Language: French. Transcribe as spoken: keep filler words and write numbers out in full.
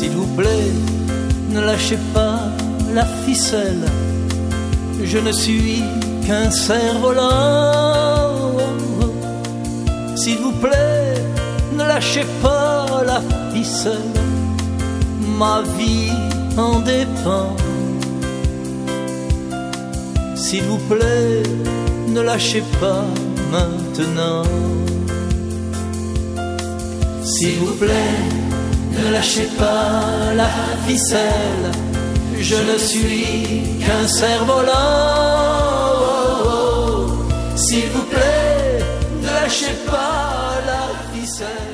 S'il vous plaît, ne lâchez pas la ficelle. Je ne suis qu'un cerf-volant. S'il vous plaît, ne lâchez pas la ficelle. Ma vie en dépend. S'il vous plaît, ne lâchez pas maintenant. S'il vous plaît, ne lâchez pas la ficelle. Je ne suis qu'un cerf-volant. S'il vous plaît, ne lâchez pas la ficelle.